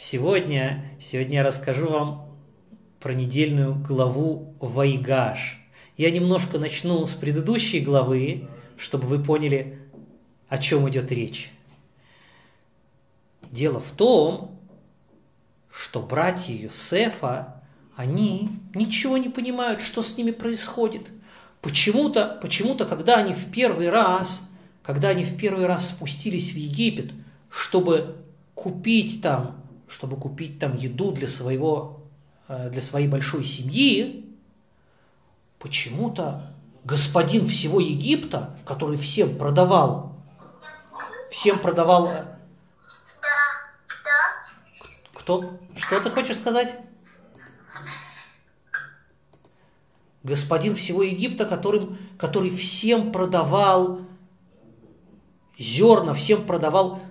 Сегодня я расскажу вам про недельную главу Ваигаш. Я немножко начну с предыдущей главы, чтобы вы поняли, о чем идет речь. Дело в том, что братья Йосефа, они ничего не понимают, что с ними происходит. Почему-то, когда они в первый раз спустились в Египет, чтобы купить там еду для своей большой семьи, почему-то господин всего Египта, который всем продавал. Кто? Что ты хочешь сказать? Господин всего Египта, который всем продавал зерна, всем продавал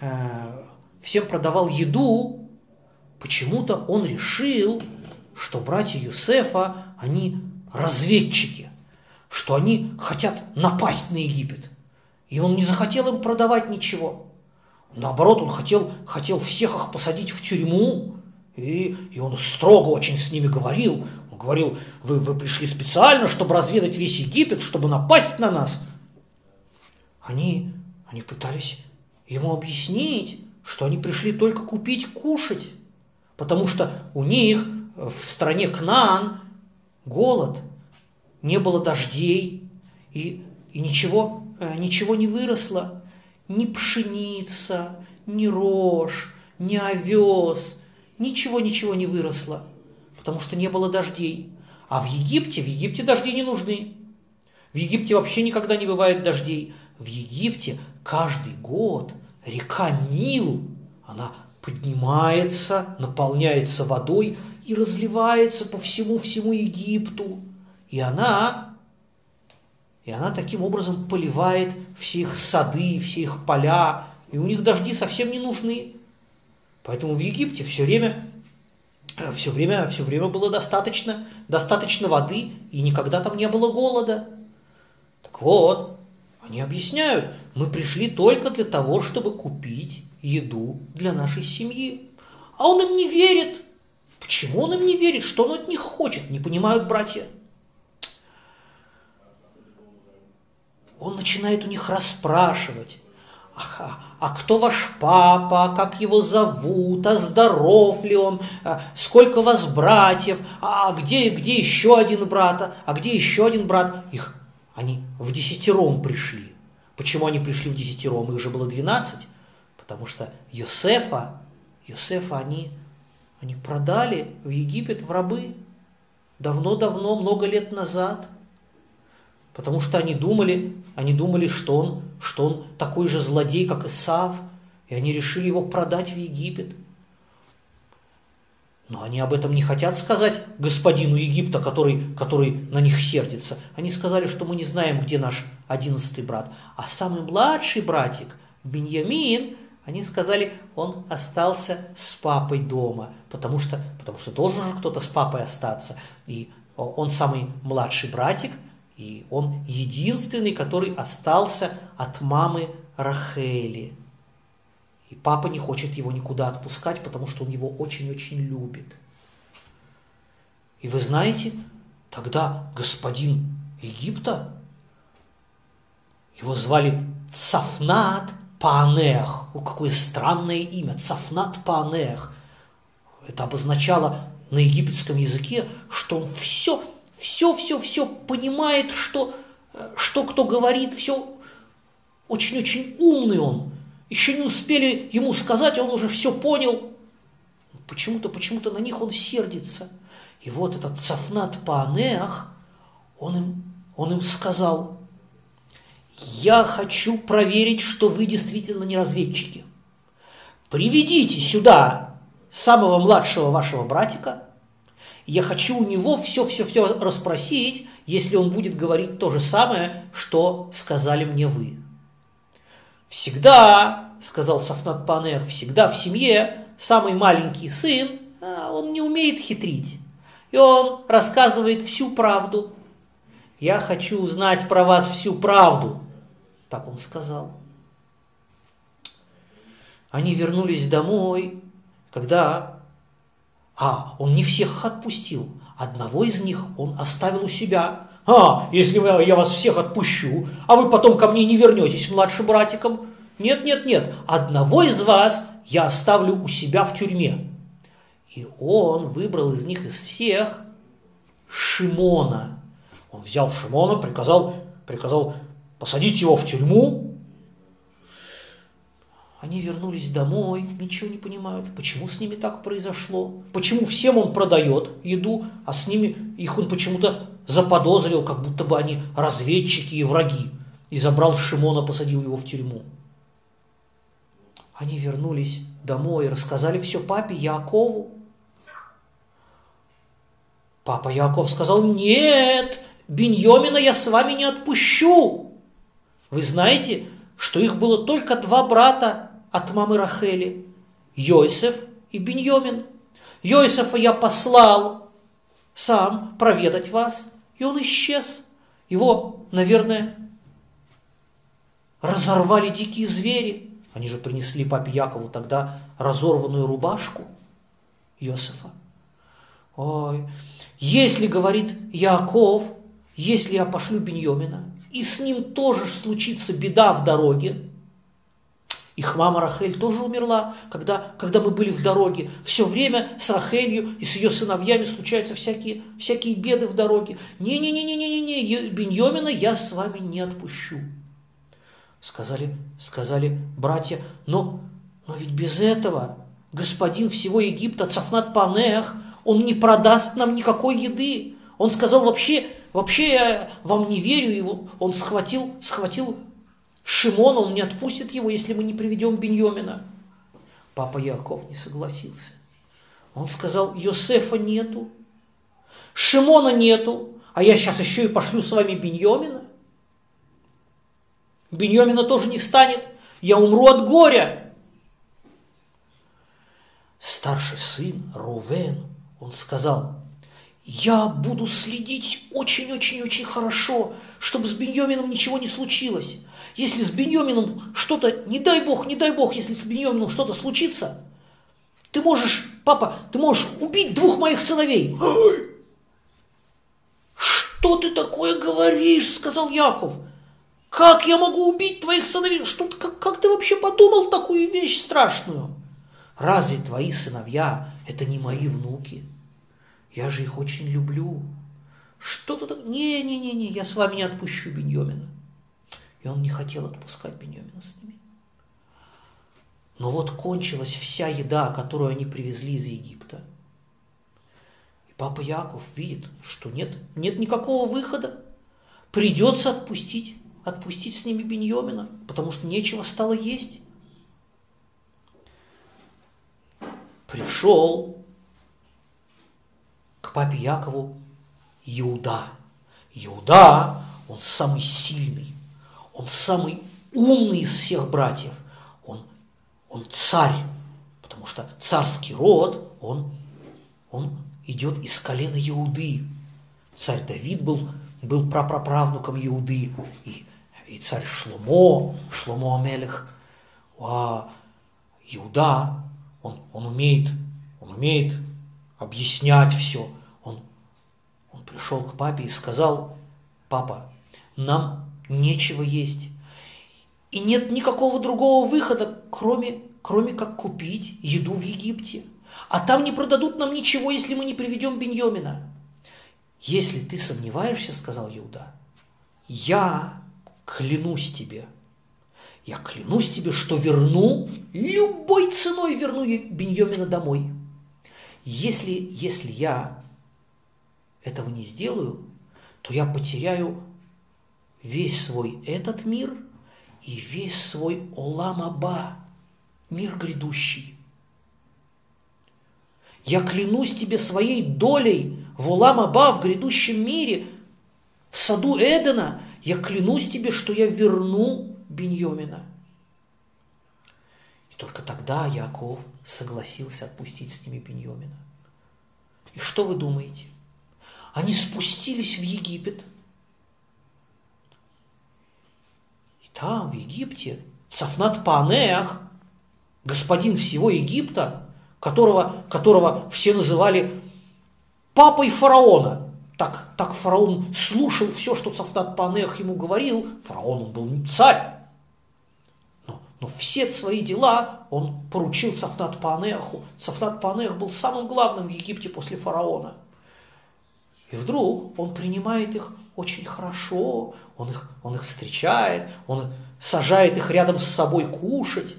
еду, почему-то он решил, что братья Йосефа, они разведчики, что они хотят напасть на Египет. И он не захотел им продавать ничего. Наоборот, он хотел всех их посадить в тюрьму, и он строго очень с ними говорил. Он говорил: вы пришли специально, чтобы разведать весь Египет, чтобы напасть на нас. Они пытались ему объяснить, что они пришли только купить кушать, потому что у них в стране Кнаан голод, не было дождей, и ничего не выросло. Ни пшеница, ни рожь, ни овес, ничего не выросло, потому что не было дождей. А в Египте дожди не нужны. В Египте вообще никогда не бывает дождей. В Египте каждый год река Нил, она поднимается, наполняется водой и разливается по всему Египту. И она таким образом поливает все их сады, все их поля, и у них дожди совсем не нужны. Поэтому в Египте все время было достаточно воды, и никогда там не было голода. Так вот, они объясняют: мы пришли только для того, чтобы купить еду для нашей семьи. А он им не верит. Почему он им не верит? Что он от них хочет? Не понимают братья. Он начинает у них расспрашивать: а кто ваш папа, как его зовут, а здоров ли он, сколько вас братьев, а где еще один брат, Они вдесятером пришли. Почему они пришли вдесятером? Их же было 12, потому что Йосефа они продали в Египет в рабы давно, много лет назад. Потому что они думали, что он такой же злодей, как Исав, и они решили его продать в Египет. Но они об этом не хотят сказать господину Египта, который на них сердится. Они сказали, что мы не знаем, где наш 11-й брат. А самый младший братик, Биньямин, они сказали, он остался с папой дома, потому что должен же кто-то с папой остаться. И он самый младший братик, и он единственный, который остался от мамы Рахели. И папа не хочет его никуда отпускать, потому что он его очень-очень любит. И вы знаете, тогда господин Египта, его звали Цафнат Паанеах. О, какое странное имя, Цафнат Паанеах. Это обозначало на египетском языке, что он все понимает, что кто говорит, все очень-очень умный он. Еще не успели ему сказать, он уже все понял. Почему-то на них он сердится. И вот этот Цафнат Паанеах, он им сказал: я хочу проверить, что вы действительно не разведчики. Приведите сюда самого младшего вашего братика. Я хочу у него все расспросить, если он будет говорить то же самое, что сказали мне вы. Всегда, сказал Цафнат Паанеах, всегда в семье самый маленький сын, он не умеет хитрить. И он рассказывает всю правду. Я хочу узнать про вас всю правду. Так он сказал. Они вернулись домой. Он не всех их отпустил. Одного из них он оставил у себя. Если я вас всех отпущу, а вы потом ко мне не вернетесь младшим братиком. Нет. Одного из вас я оставлю у себя в тюрьме. И он выбрал из них, из всех, Шимона. Он взял Шимона, приказал посадить его в тюрьму. Они вернулись домой, ничего не понимают, почему с ними так произошло. Почему всем он продает еду, а с ними их он почему-то заподозрил, как будто бы они разведчики и враги. И забрал Шимона, посадил его в тюрьму. Они вернулись домой и рассказали все папе Яакову. Папа Яаков сказал: нет, Биньомина я с вами не отпущу. Вы знаете, что их было только 2 брата от мамы Рахели, Йосеф и Биньомин. Йосефа я послал сам проведать вас, и он исчез. Его, наверное, разорвали дикие звери. Они же принесли папе Якову тогда разорванную рубашку Йосефа. Если, говорит Яаков, если я пошлю Биньомина, и с ним тоже случится беда в дороге. Их мама Рахель тоже умерла, когда мы были в дороге. Все время с Рахелью и с ее сыновьями случаются всякие беды в дороге. Не, Биньомина я с вами не отпущу. Сказали братья: но ведь без этого господин всего Египта Цафнат-Панеах, он не продаст нам никакой еды. Он сказал: вообще я вам не верю. И он схватил Шимона, он не отпустит его, если мы не приведем Биньомина. Папа Яаков не согласился. Он сказал: Йосефа нету, Шимона нету, а я сейчас еще и пошлю с вами Биньомина. Биньомина тоже не станет, я умру от горя. Старший сын Рувен, он сказал: я буду следить очень-очень-очень хорошо, чтобы с Биньомином ничего не случилось. Если с Биньомином что-то, не дай бог, если с Биньомином что-то случится, папа, ты можешь убить 2 моих сыновей. Что ты такое говоришь, сказал Яков. Как я могу убить твоих сыновей? Как ты вообще подумал такую вещь страшную? Разве твои сыновья это не мои внуки? Я же их очень люблю. Что-то так... Не, я с вами не отпущу Биньомина. И он не хотел отпускать Биньомина с ними. Но вот кончилась вся еда, которую они привезли из Египта. И папа Яков видит, что нет никакого выхода. Придется отпустить с ними Биньомина, потому что нечего стало есть. Пришел к папе Якову Иуда. Иуда, он самый сильный, он самый умный из всех братьев. Он царь, потому что царский род, он идет из колена Иуды. Царь Давид был прапраправнуком Иуды, и царь Шломо Амелех. Иуда, он умеет объяснять все. Он пришел к папе и сказал: папа, нам нечего есть. И нет никакого другого выхода, кроме как купить еду в Египте. А там не продадут нам ничего, если мы не приведем Биньомина. Если ты сомневаешься, сказал Иуда, я клянусь тебе, что любой ценой верну Биньомина домой. Если я этого не сделаю, то я потеряю весь свой этот мир и весь свой Олам Аба, мир грядущий. Я клянусь тебе своей долей в Олам Аба, в грядущем мире, в саду Эдена. Я клянусь тебе, что я верну Биньомина. И только тогда Яаков согласился отпустить с ними Биньомина. И что вы думаете? Они спустились в Египет. Там, в Египте, Цафнат-Панеах, господин всего Египта, которого все называли папой фараона. Так фараон слушал все, что Цафнат-Паанеах ему говорил. Фараон он был не царь. Но все свои дела он поручил Цафнат-Паанеаху. Цафнат-Паанеах был самым главным в Египте после фараона. И вдруг он принимает их очень хорошо, он их встречает, он сажает их рядом с собой кушать.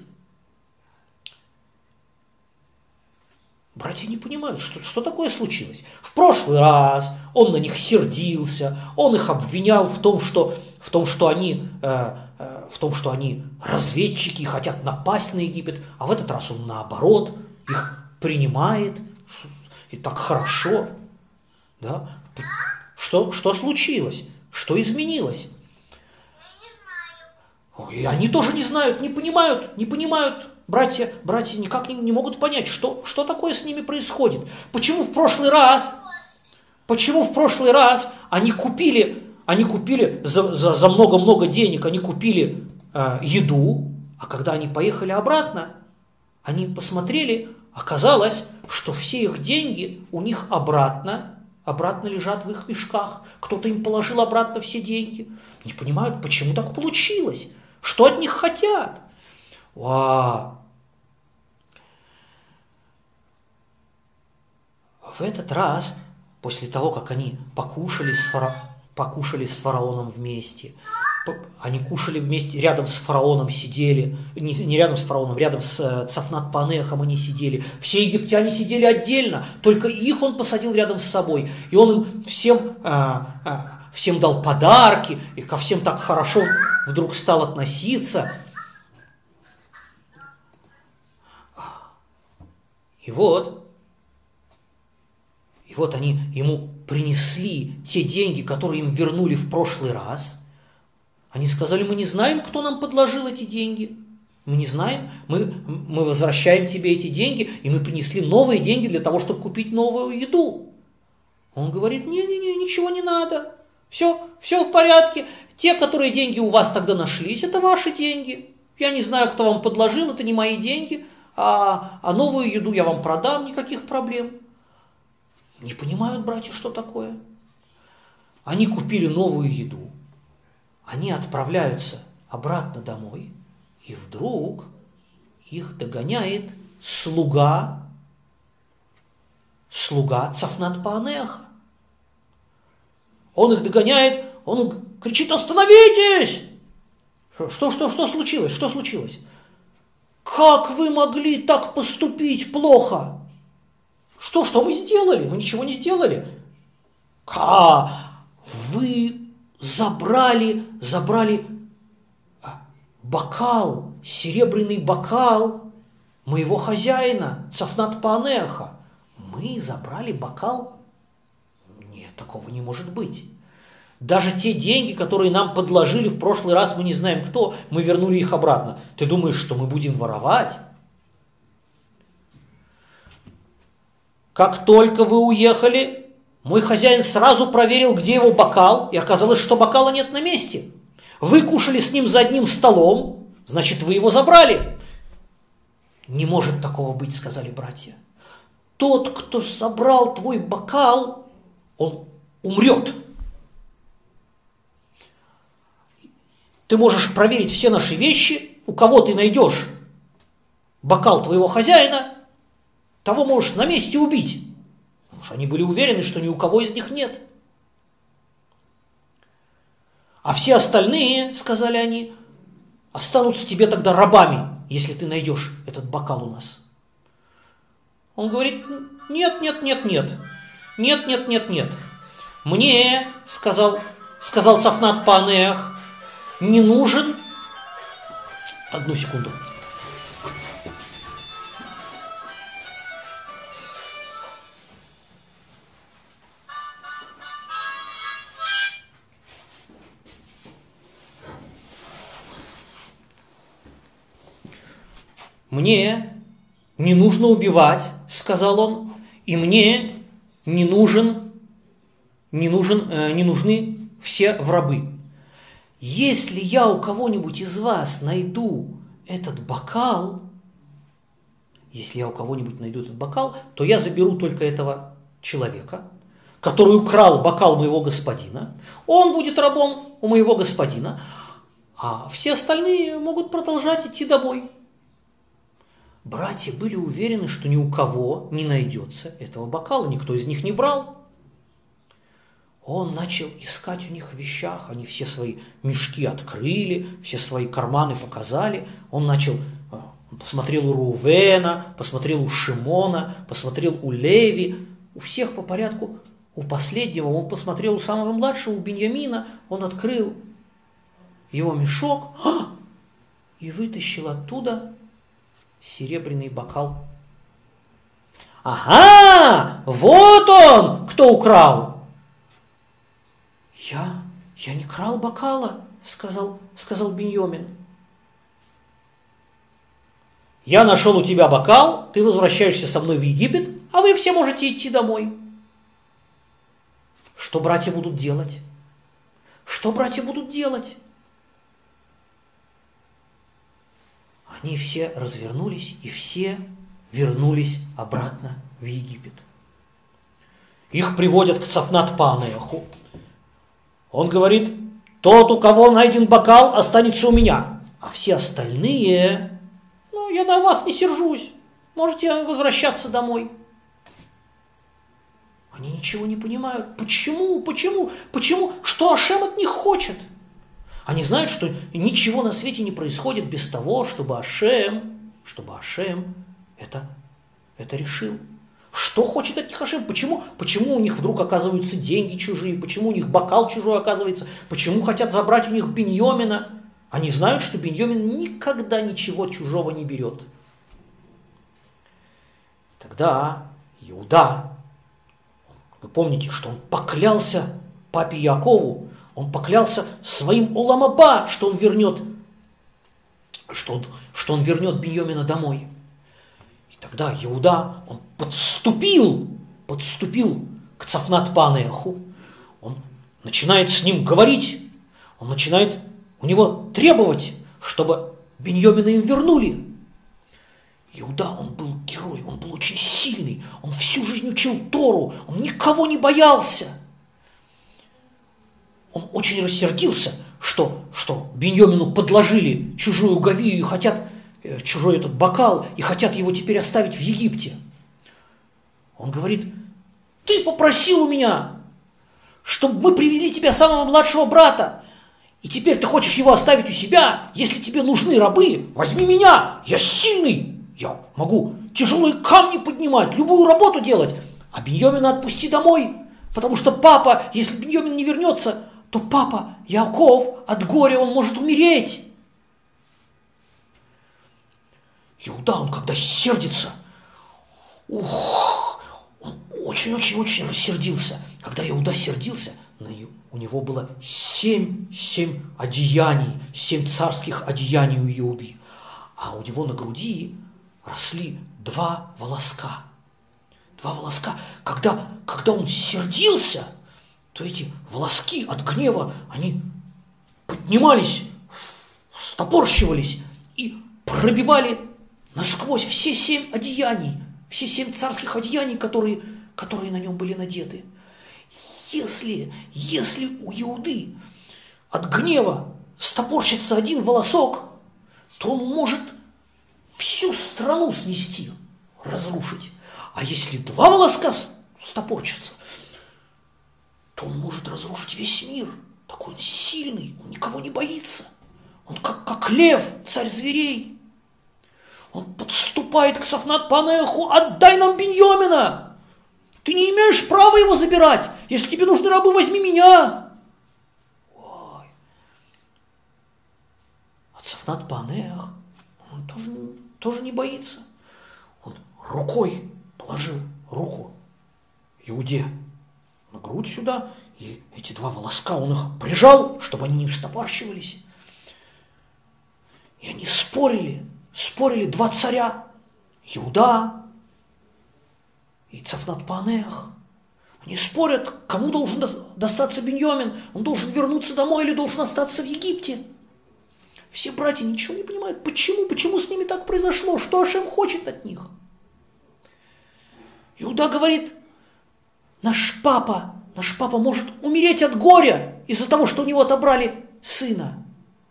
Братья не понимают, что такое случилось. В прошлый раз он на них сердился, он их обвинял в том, что они разведчики и хотят напасть на Египет, а в этот раз он наоборот их принимает, и так хорошо. Да? Что случилось? Что изменилось? И они тоже не знают, не понимают. Братья никак не могут понять, что такое с ними происходит. Почему в прошлый раз они купили за много-много денег, они купили еду, а когда они поехали обратно, они посмотрели, оказалось, что все их деньги у них обратно лежат в их мешках. Кто-то им положил обратно все деньги. Не понимают, почему так получилось, что от них хотят. В этот раз, после того, как они покушали с фараоном вместе, они кушали вместе, рядом с фараоном сидели, не рядом с фараоном, рядом с Цафнат-Паанеахом они сидели. Все египтяне сидели отдельно, только их он посадил рядом с собой. И он им всем дал подарки, и ко всем так хорошо вдруг стал относиться. И вот они ему принесли те деньги, которые им вернули в прошлый раз. Они сказали: мы не знаем, кто нам подложил эти деньги. Мы не знаем, мы возвращаем тебе эти деньги, и мы принесли новые деньги для того, чтобы купить новую еду. Он говорит: не-не-не, ничего не надо. Все в порядке. Те, которые деньги у вас тогда нашлись, это ваши деньги. Я не знаю, кто вам подложил, это не мои деньги. А новую еду я вам продам, никаких проблем. Не понимают братья, что такое. Они купили новую еду. Они отправляются обратно домой. И вдруг их догоняет слуга Цафнат-Паанеаха. Он их догоняет, он кричит: остановитесь! Что случилось? Что случилось? Как вы могли так поступить плохо? Что мы сделали? Мы ничего не сделали. Вы забрали бокал, серебряный бокал моего хозяина, Цафнат-Паанеаха. Мы забрали бокал? Нет, такого не может быть. Даже те деньги, которые нам подложили в прошлый раз, мы не знаем кто, мы вернули их обратно. Ты думаешь, что мы будем воровать? Как только вы уехали, мой хозяин сразу проверил, где его бокал, и оказалось, что бокала нет на месте. Вы кушали с ним за одним столом, значит, вы его забрали. Не может такого быть, сказали братья. Тот, кто забрал твой бокал, он умрет. Ты можешь проверить все наши вещи, у кого ты найдешь бокал твоего хозяина, того можешь на месте убить. Потому что они были уверены, что ни у кого из них нет. А все остальные, сказали они, останутся тебе тогда рабами, если ты найдешь этот бокал у нас. Он говорит: нет. Мне, сказал Цафнат-Паанеах, не нужен... Одну секунду. Мне не нужно убивать, сказал он, и мне не нужны все в рабы. Если я у кого-нибудь из вас найду этот бокал если я у кого-нибудь найду этот бокал, то я заберу только этого человека, который украл бокал моего господина. Он будет рабом у моего господина, а все остальные могут продолжать идти домой. Братья были уверены, что ни у кого не найдется этого бокала, никто из них не брал. Он начал искать у них в вещах, они все свои мешки открыли, все свои карманы показали. Он посмотрел у Рувена, посмотрел у Шимона, посмотрел у Леви, у всех по порядку. У последнего он посмотрел, у самого младшего, у Беньямина, он открыл его мешок и вытащил оттуда серебряный бокал. Ага, вот он, кто украл. Я не крал бокала, сказал Беньямин. Я нашел у тебя бокал, ты возвращаешься со мной в Египет, а вы все можете идти домой. Что братья будут делать? Что братья будут делать? Они все развернулись и все вернулись обратно в Египет. Их приводят к Цафнат-Паанеаху. Он говорит: тот, у кого найден бокал, останется у меня. А все остальные: я на вас не сержусь. Можете возвращаться домой. Они ничего не понимают. Почему? Что Ашем от них хочет? Они знают, что ничего на свете не происходит без того, чтобы Ашем это решил. Что хочет от них Ашем? Почему у них вдруг оказываются деньги чужие? Почему у них бокал чужой оказывается? Почему хотят забрать у них Беньямина? Они знают, что Беньямин никогда ничего чужого не берет. Тогда Иуда, вы помните, что он поклялся папе Якову, он поклялся своим Олам Аба, что он вернет Беньямина домой. И тогда Иуда, он подступил к Цафнат-Паанеаху, он начинает с ним говорить, он начинает у него требовать, чтобы Беньямина им вернули. Иуда, он был герой, он был очень сильный, он всю жизнь учил Тору, он никого не боялся. Он очень рассердился, что Беньямину подложили чужую гавию и хотят чужой этот бокал, и хотят его теперь оставить в Египте. Он говорит: ты попросил у меня, чтобы мы привели тебе самого младшего брата, и теперь ты хочешь его оставить у себя? Если тебе нужны рабы, возьми меня, я сильный, я могу тяжелые камни поднимать, любую работу делать, а Беньямина отпусти домой, потому что папа, если Беньямин не вернется, то папа Яаков от горя он может умереть. Иуда, он когда сердится, он очень-очень-очень рассердился. Когда Иуда сердился, у него было 7 одеяний, 7 царских одеяний у Иуды. А у него на груди росли 2 волоска. 2 волоска. Когда он сердился, то эти волоски от гнева, они поднимались, стопорщивались и пробивали насквозь все 7 одеяний, все 7 царских одеяний, которые на нем были надеты. Если у Иуды от гнева стопорщится 1 волосок, то он может всю страну снести, разрушить. А если 2 волоска стопорчатся, то он может разрушить весь мир. Такой он сильный, он никого не боится. Он как лев, царь зверей. Он подступает к Цафнат-Паанеаху: отдай нам Беньямина! Ты не имеешь права его забирать! Если тебе нужны рабы, возьми меня! Ой. А Цафнат-Паанеах, он тоже не боится. Он рукой положил руку Иуде на грудь сюда, и эти 2 волоска он их прижал, чтобы они не встопорщивались. И они спорили 2 царя, Иуда и Цафнат-Паанеах. Они спорят, кому должен достаться Беньямин, он должен вернуться домой или должен остаться в Египте. Все братья ничего не понимают, почему с ними так произошло, что Ашем хочет от них. Иуда говорит, наш папа может умереть от горя из-за того, что у него отобрали сына.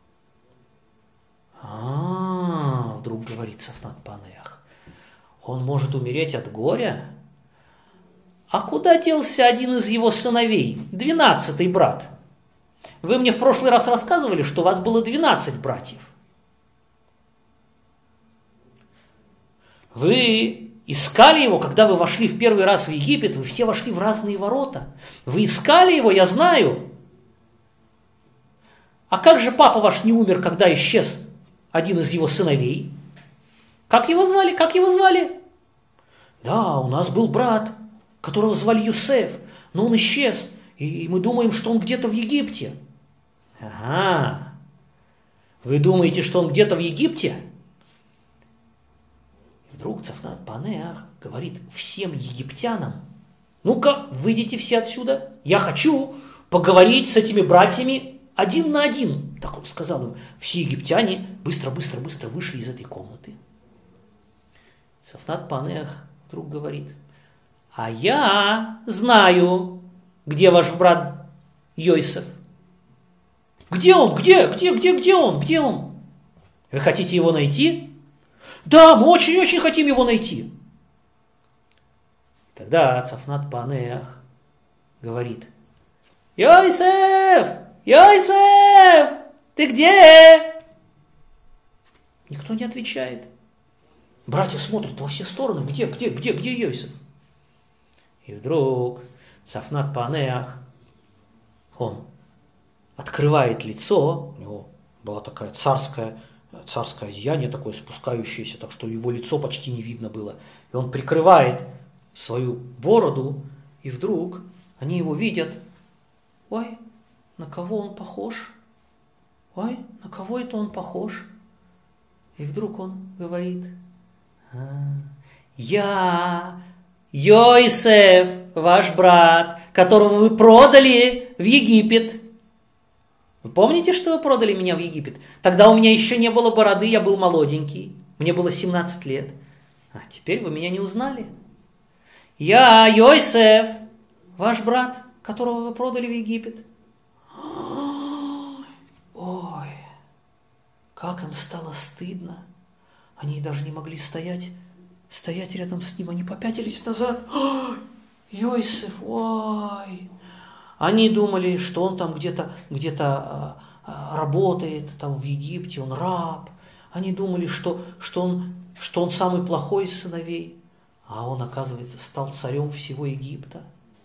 Вдруг говорит Сафнат-Паанеах, он может умереть от горя? А куда делся один из его сыновей, 12-й брат? Вы мне в прошлый раз рассказывали, что у вас было 12 братьев. Вы искали его, когда вы вошли в первый раз в Египет, вы все вошли в разные ворота. Вы искали его, я знаю. А как же папа ваш не умер, когда исчез один из его сыновей? Как его звали? Как его звали? Да, у нас был брат, которого звали Юсеф, но он исчез, и мы думаем, что он где-то в Египте. Ага. Вы думаете, что он где-то в Египте? И вдруг Сафнат-Паанеах говорит всем египтянам, ну-ка, выйдите все отсюда, я хочу поговорить с этими братьями один на один. Так он сказал им. Все египтяне быстро вышли из этой комнаты. Сафнат-Паанеах вдруг говорит, а я знаю, где ваш брат Йосеф. Где он? Где он? Вы хотите его найти? Да, мы очень хотим его найти. Тогда Сафнат-Паанеах говорит, Йосеф, ты где? Никто не отвечает. Братья смотрят во все стороны, где Йосеф? И вдруг Сафнат-Паанеах, он открывает лицо, у него было такое царское одеяние, такое спускающееся, так что его лицо почти не видно было. И он прикрывает свою бороду, и вдруг они его видят. Ой, на кого он похож? Ой, на кого это он похож? И вдруг он говорит, я Йосеф, ваш брат, которого вы продали в Египет. Вы помните, что вы продали меня в Египет? Тогда у меня еще не было бороды, я был молоденький. Мне было 17 лет. А теперь вы меня не узнали. Я Йосеф, ваш брат, которого вы продали в Египет. Ой, как им стало стыдно. Они даже не могли стоять рядом с ним. Они попятились назад. Йосеф, ой. Они думали, что он там где-то работает, там в Египте, он раб. Они думали, что он самый плохой из сыновей. А он, оказывается, стал царем всего Египта.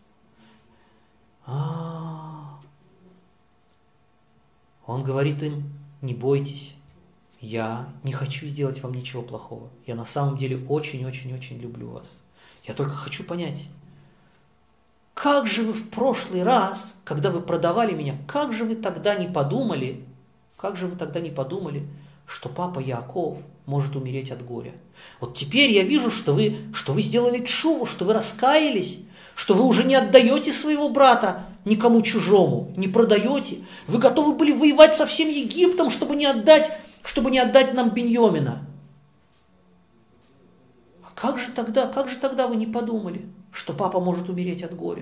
Он говорит им, не бойтесь, я не хочу сделать вам ничего плохого. Я на самом деле очень люблю вас. Я только хочу понять, как же вы в прошлый раз, когда вы продавали меня, как же вы тогда не подумали, что папа Яаков может умереть от горя? Вот теперь я вижу, что вы сделали тшуву, что вы раскаялись, что вы уже не отдаете своего брата никому чужому, не продаете. Вы готовы были воевать со всем Египтом, чтобы не отдать нам Беньямина. А как же тогда вы не подумали, что папа может умереть от горя?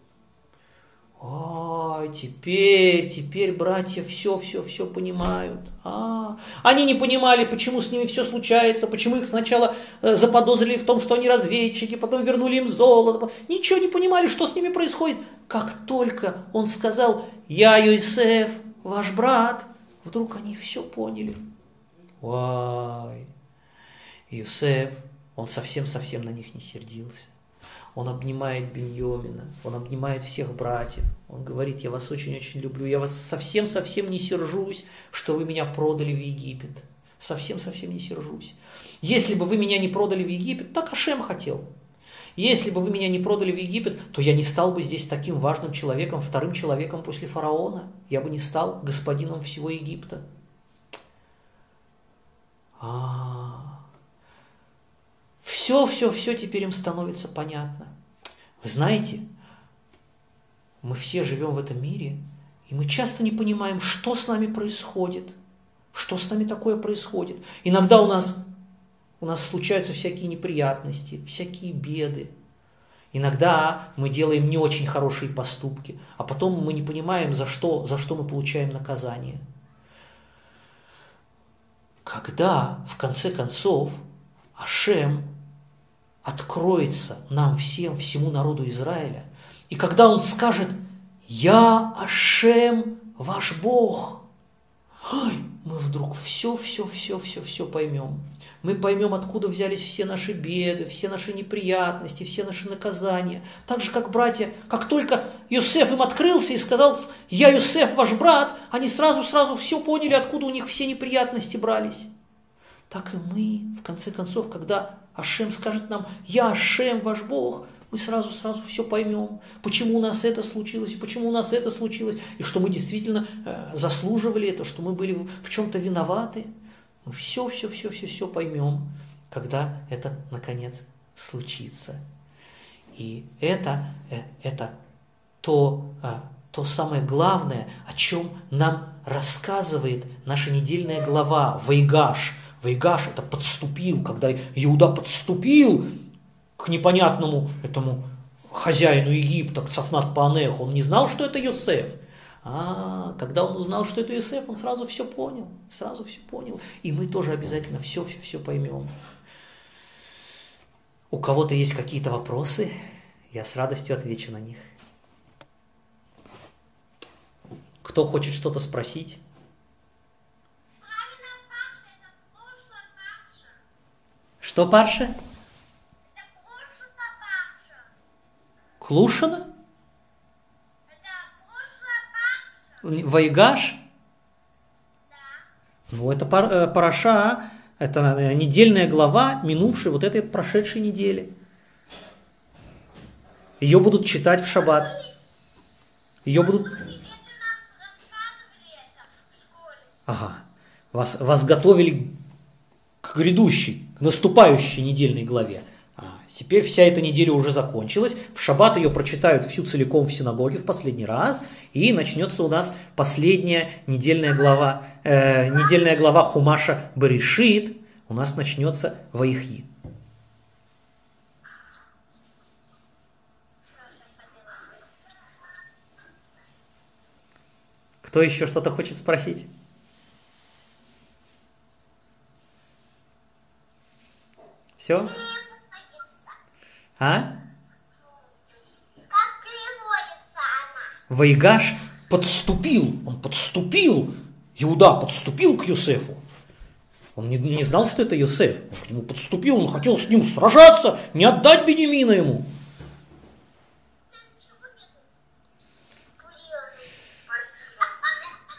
Ой, теперь братья все понимают. Они не понимали, почему с ними все случается, почему их сначала заподозрили в том, что они разведчики, потом вернули им золото. Ничего не понимали, что с ними происходит. Как только он сказал, я Йосеф, ваш брат, вдруг они все поняли. Ой, Йосеф, он совсем на них не сердился. Он обнимает Беньямина, он обнимает всех братьев. Он говорит, я вас очень люблю, я вас совсем не сержусь, что вы меня продали в Египет. Совсем не сержусь. Если бы вы меня не продали в Египет, так Ашем хотел. Если бы вы меня не продали в Египет, то я не стал бы здесь таким важным человеком, вторым человеком после фараона. Я бы не стал господином всего Египта. Все теперь им становится понятно. Вы знаете, мы все живем в этом мире, и мы часто не понимаем, что с нами происходит, что с нами такое происходит. Иногда у нас случаются всякие неприятности, всякие беды. Иногда мы делаем не очень хорошие поступки, а потом мы не понимаем, за что мы получаем наказание. Когда, в конце концов, Ашем откроется нам всем, всему народу Израиля, и когда Он скажет: «Я Ашем, ваш Бог», мы вдруг все поймем. Мы поймем, откуда взялись все наши беды, все наши неприятности, все наши наказания. Так же, как братья, как только Йосеф им открылся и сказал: «Я Йосеф, ваш брат», они сразу все поняли, откуда у них все неприятности брались. Так и мы, в конце концов, когда Ашем скажет нам: «Я Ашем, ваш Бог», мы сразу все поймем, почему у нас это случилось, и почему у нас это случилось, и что мы действительно заслуживали это, что мы были в чем-то виноваты. Мы все поймем, когда это, наконец, случится. И это то самое главное, о чем нам рассказывает наша недельная глава Ваигаш. Ваигаш – это подступил, когда Иуда подступил к непонятному этому хозяину Египта, к Цафнат-Паанеху. Он не знал, что это Йосеф. Когда он узнал, что это Йосеф, он сразу все понял. И мы тоже обязательно все поймем. У кого-то есть какие-то вопросы? Я с радостью отвечу на них. Кто хочет что-то спросить? Что парша? Клушина? Ваигаш? Да. Ну, это параша, это недельная глава, минувшей вот этой прошедшей недели. Ее будут читать в шаббат. Ее будут... Ага. Вас готовили к грядущей, к наступающей недельной главе. Теперь вся эта неделя уже закончилась. В шаббат ее прочитают всю целиком в синагоге в последний раз. И начнется у нас последняя недельная глава Хумаша Берешит. У нас начнется Ваихи. Кто еще что-то хочет спросить? Все? Как переводится она? Ваигаш подступил. Он подступил. Иуда подступил к Йосефу. Он не знал, что это Йосеф. Он к нему подступил, он хотел с ним сражаться, не отдать Беньямина ему.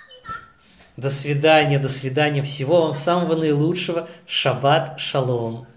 До свидания. Всего вам самого наилучшего. Шаббат шалом.